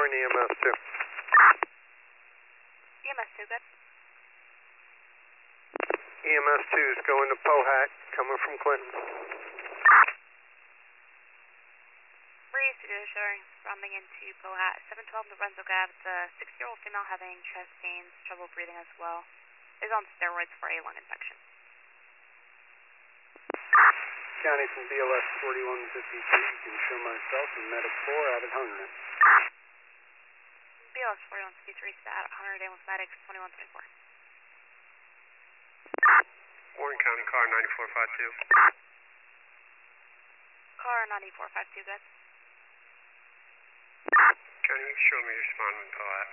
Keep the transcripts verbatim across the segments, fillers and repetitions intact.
and E M S two. E M S two, good. E M S two is going to Pohat, coming from Clinton. Breeze Studio showing, rounding into Pohat, seven twelve New Brunswick Ave. It's a six-year-old female having chest pains, trouble breathing as well. Is on steroids for a lung infection. County from B L S forty-one fifty-two, you can show myself and Medic four out at Hunger. B L S forty-one fifty-three, stat at Hunger, Dan with Medics twenty-one twenty-four. Warren County, car ninety-four fifty-two. Car ninety-four fifty-two, good. County, you can show me responding to Pohat.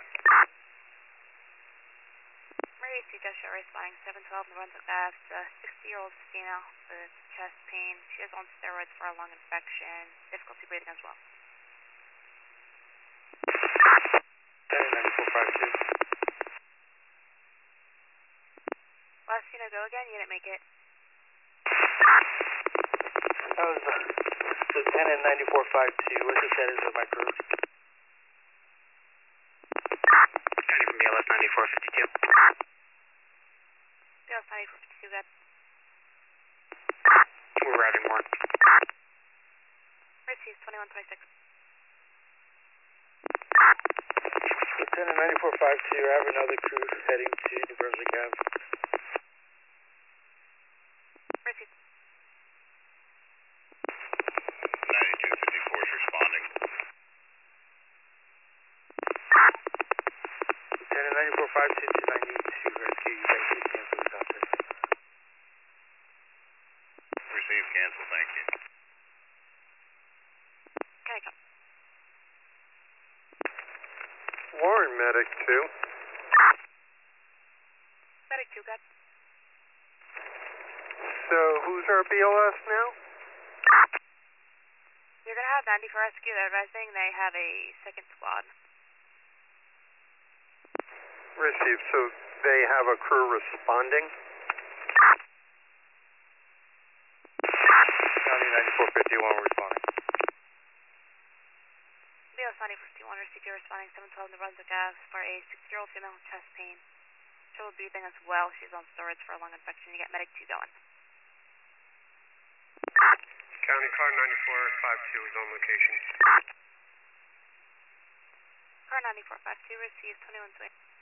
Marie C. Just show responding, seven twelve New Brunswick Ave. It's a sixty-year-old female with chest pain. She is on steroids for a lung infection, difficulty breathing as well. ninety-four fifty-two. Last unit go again, unit make it. That was uh, Lieutenant ninety-four fifty-two. What's the status of my crew? County from B L S ninety-four fifty-two. B L S ninety-four fifty-two, good. We're routing more. Receive twenty-one twenty-six. Lieutenant ninety-four fifty-two, I have another crew heading to New Brunswick Ave. Receive. ninety-two fifty-four is responding. Lieutenant ninety-four fifty-two, I need to rescue you guys. Please cancel this out there. Receive, cancel, thank you. Okay, come. Warren Medic two. Medic two, good. So who's our B L S now? You're going to have ninety-four rescue. They're advising they have a second squad. Received. So they have a crew responding? County ninety-four fifty-one responding. B L S ninety-four fifty-one, received you responding, seven twelve New Brunswick Ave for a six-year-old female with chest pain. Trouble breathing as well. She's on steroids for a lung infection. You get Medic two going. County car ninety-four fifty-two is on location. Car ninety-four fifty-two, received twenty-one twenty.